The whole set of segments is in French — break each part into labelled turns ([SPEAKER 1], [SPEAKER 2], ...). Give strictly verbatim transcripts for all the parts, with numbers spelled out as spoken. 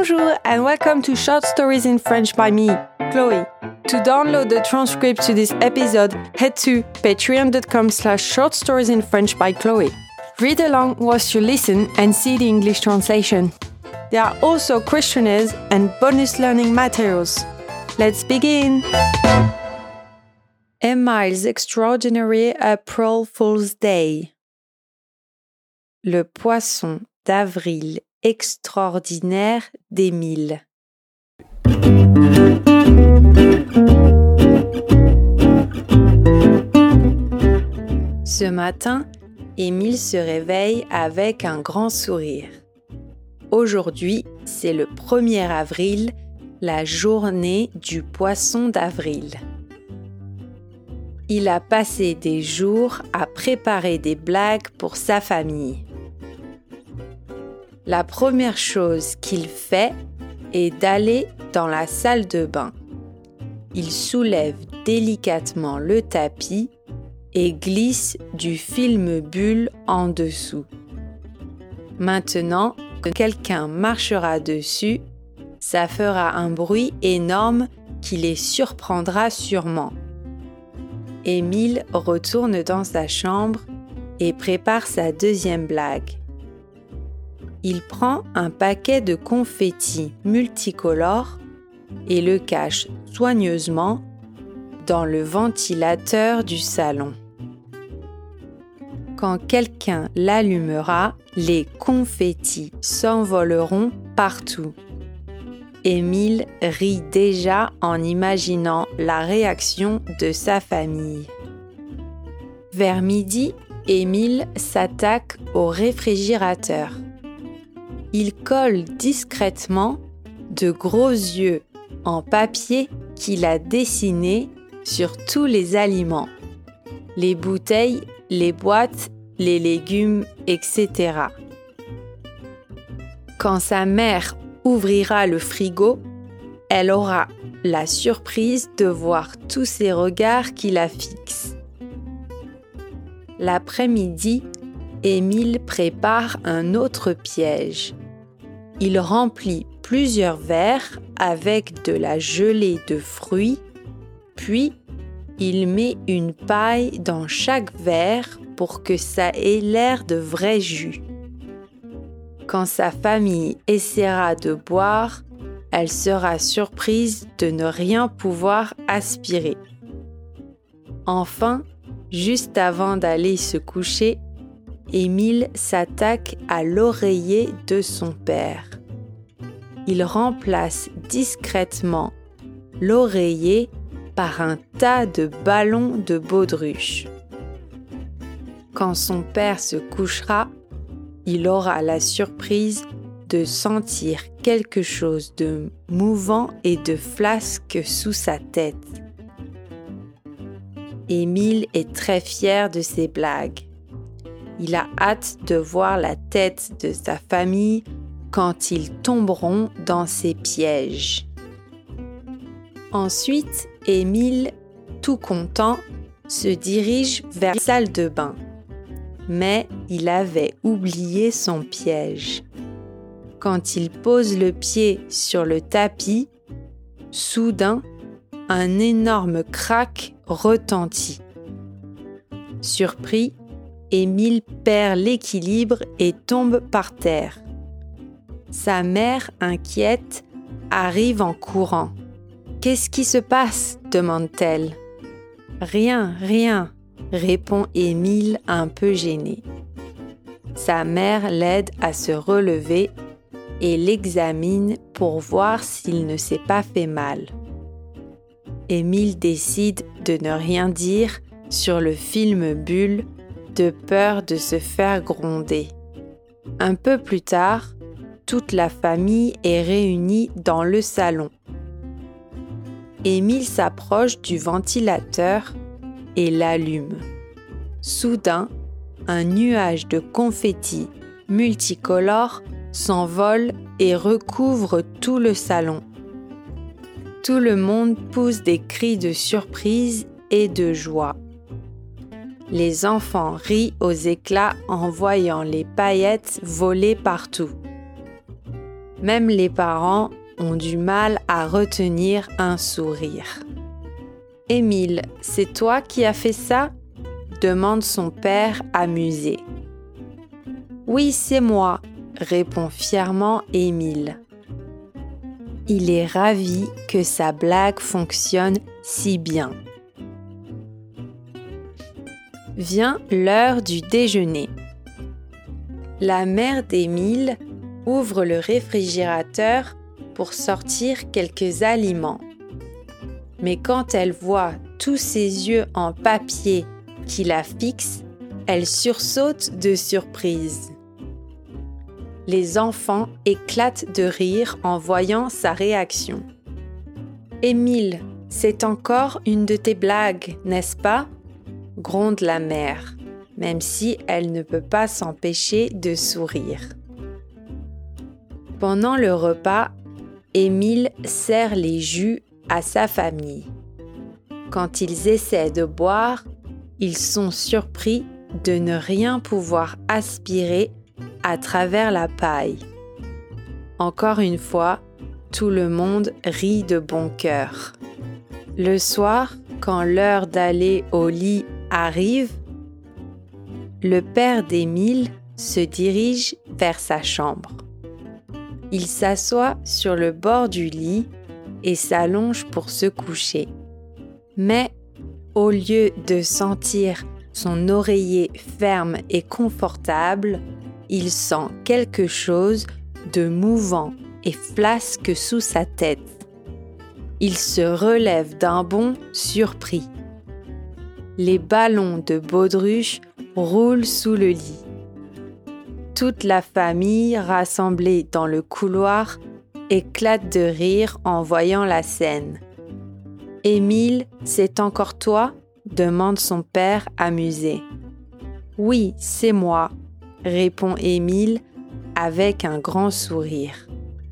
[SPEAKER 1] Bonjour and welcome to Short Stories in French by me, Chloe. To download the transcript to this episode, head to patreon.com slash short stories in French by Chloe. Read along whilst you listen and see the English translation. There are also questionnaires and bonus learning materials. Let's begin! Emile's Extraordinary April Fool's Day. Le poisson d'avril extraordinaire d'Émile. Ce matin, Émile se réveille avec un grand sourire. Aujourd'hui, c'est le premier avril, la journée du poisson d'avril. Il a passé des jours à préparer des blagues pour sa famille. La première chose qu'il fait est d'aller dans la salle de bain. Il soulève délicatement le tapis et glisse du film bulle en dessous. Maintenant que quelqu'un marchera dessus, ça fera un bruit énorme qui les surprendra sûrement. Émile retourne dans sa chambre et prépare sa deuxième blague. Il prend un paquet de confettis multicolores et le cache soigneusement dans le ventilateur du salon. Quand quelqu'un l'allumera, les confettis s'envoleront partout. Émile rit déjà en imaginant la réaction de sa famille. Vers midi, Émile s'attaque au réfrigérateur. Il colle discrètement de gros yeux en papier qu'il a dessinés sur tous les aliments, les bouteilles, les boîtes, les légumes, et cetera. Quand sa mère ouvrira le frigo, elle aura la surprise de voir tous ces regards qui la fixent. L'après-midi, Émile prépare un autre piège. Il remplit plusieurs verres avec de la gelée de fruits, puis il met une paille dans chaque verre pour que ça ait l'air de vrai jus. Quand sa famille essaiera de boire, elle sera surprise de ne rien pouvoir aspirer. Enfin, juste avant d'aller se coucher, Émile s'attaque à l'oreiller de son père. Il remplace discrètement l'oreiller par un tas de ballons de baudruche. Quand son père se couchera, il aura la surprise de sentir quelque chose de mouvant et de flasque sous sa tête. Émile est très fier de ses blagues. Il a hâte de voir la tête de sa famille quand ils tomberont dans ses pièges. Ensuite, Émile, tout content, se dirige vers la salle de bain. Mais il avait oublié son piège. Quand il pose le pied sur le tapis, soudain, un énorme crack retentit. Surpris, Émile perd l'équilibre et tombe par terre. Sa mère, inquiète, arrive en courant. « Qu'est-ce qui se passe ?» demande-t-elle. « Rien, rien », répond Émile un peu gêné. Sa mère l'aide à se relever et l'examine pour voir s'il ne s'est pas fait mal. Émile décide de ne rien dire sur le film bulle de peur de se faire gronder. Un peu plus tard, toute la famille est réunie dans le salon. Émile s'approche du ventilateur et l'allume. Soudain, un nuage de confettis multicolores s'envole et recouvre tout le salon. Tout le monde pousse des cris de surprise et de joie. Les enfants rient aux éclats en voyant les paillettes voler partout. Même les parents ont du mal à retenir un sourire. « Émile, c'est toi qui as fait ça ?» demande son père amusé. « Oui, c'est moi », répond fièrement Émile. Il est ravi que sa blague fonctionne si bien. Vient l'heure du déjeuner. La mère d'Émile ouvre le réfrigérateur pour sortir quelques aliments. Mais quand elle voit tous ses yeux en papier qui la fixent, elle sursaute de surprise. Les enfants éclatent de rire en voyant sa réaction. « Émile, c'est encore une de tes blagues, n'est-ce pas ?» gronde la mère, même si elle ne peut pas s'empêcher de sourire. Pendant le repas, Émile sert les jus à sa famille. Quand ils essaient de boire, ils sont surpris de ne rien pouvoir aspirer à travers la paille. Encore une fois, tout le monde rit de bon cœur. Le soir, quand l'heure d'aller au lit arrive, le père d'Émile se dirige vers sa chambre. Il s'assoit sur le bord du lit et s'allonge pour se coucher. Mais au lieu de sentir son oreiller ferme et confortable, il sent quelque chose de mouvant et flasque sous sa tête. Il se relève d'un bond surpris. Les ballons de baudruche roulent sous le lit. Toute la famille rassemblée dans le couloir éclate de rire en voyant la scène. « Émile, c'est encore toi ?» demande son père amusé. « Oui, c'est moi », répond Émile avec un grand sourire.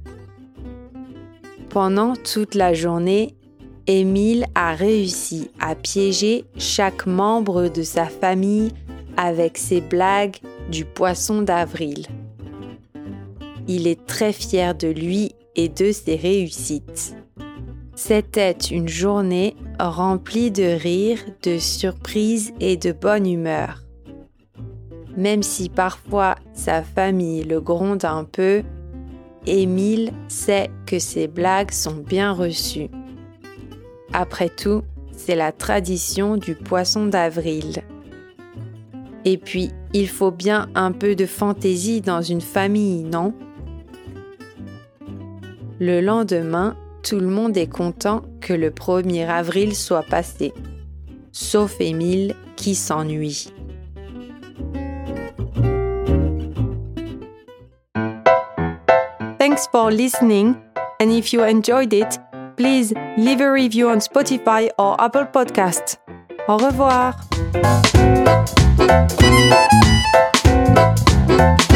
[SPEAKER 1] Pendant toute la journée, Émile a réussi à piéger chaque membre de sa famille avec ses blagues du poisson d'avril. Il est très fier de lui et de ses réussites. C'était une journée remplie de rires, de surprises et de bonne humeur. Même si parfois sa famille le gronde un peu, Émile sait que ses blagues sont bien reçues. Après tout, c'est la tradition du poisson d'avril. Et puis, il faut bien un peu de fantaisie dans une famille, non ? Le lendemain, tout le monde est content que le premier avril soit passé, sauf Émile qui s'ennuie. Thanks for listening, and if you enjoyed it, please leave a review on Spotify or Apple Podcasts. Au revoir.